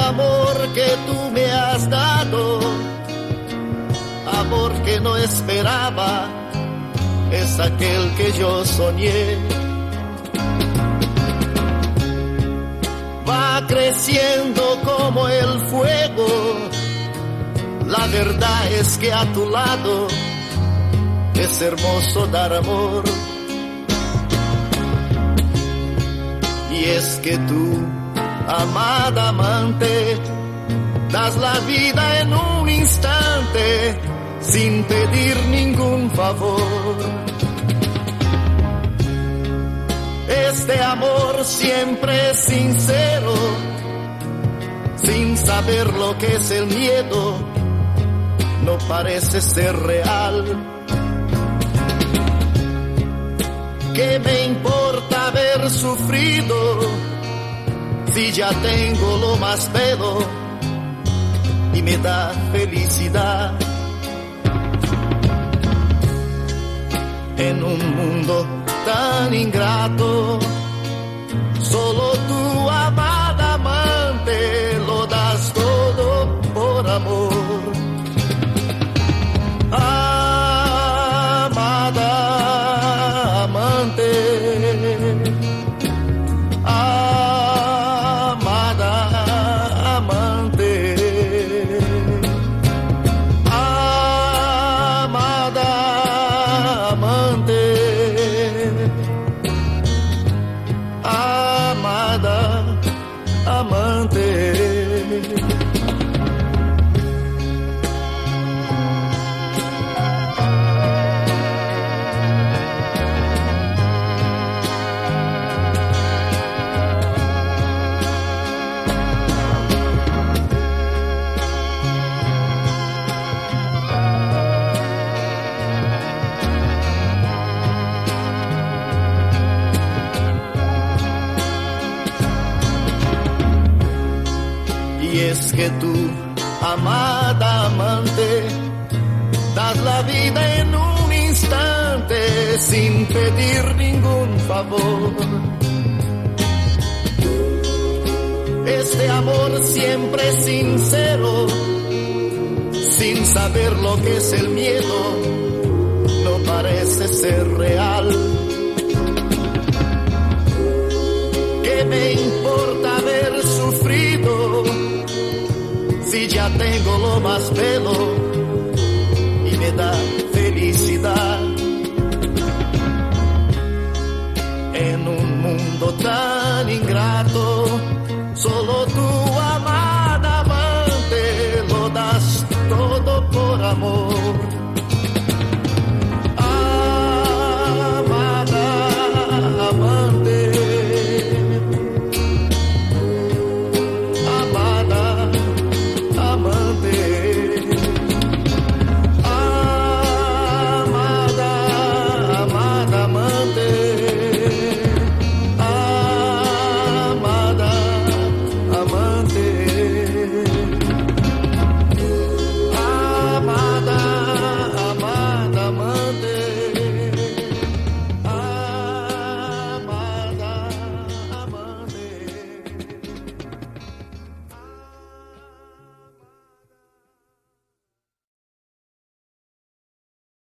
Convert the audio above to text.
amor que tú me has dado, amor que no esperaba, es aquel que yo soñé. Va creciendo como el fuego, la verdad es que a tu lado es hermoso dar amor. Y es que tú, amada amante, das la vida en un instante sin pedir ningún favor. Este amor siempre es sincero, sin saber lo que es el miedo, no parece ser real. ¿Qué me importa haber sufrido si ya tengo lo más bello y me da felicidad? En un mundo tan ingrato, solo tú, amada amante, lo das todo por amor. Amada amante, amada amante, amada amante, amada amante. Y es que tú, amada amante, das la vida en un instante sin pedir ningún favor. Este amor siempre es sincero, sin saber lo que es el miedo, no parece ser real. ¿Qué me importa haber sufrido si ya tengo lo más bello y me da felicidad? En un mundo tan ingrato, solo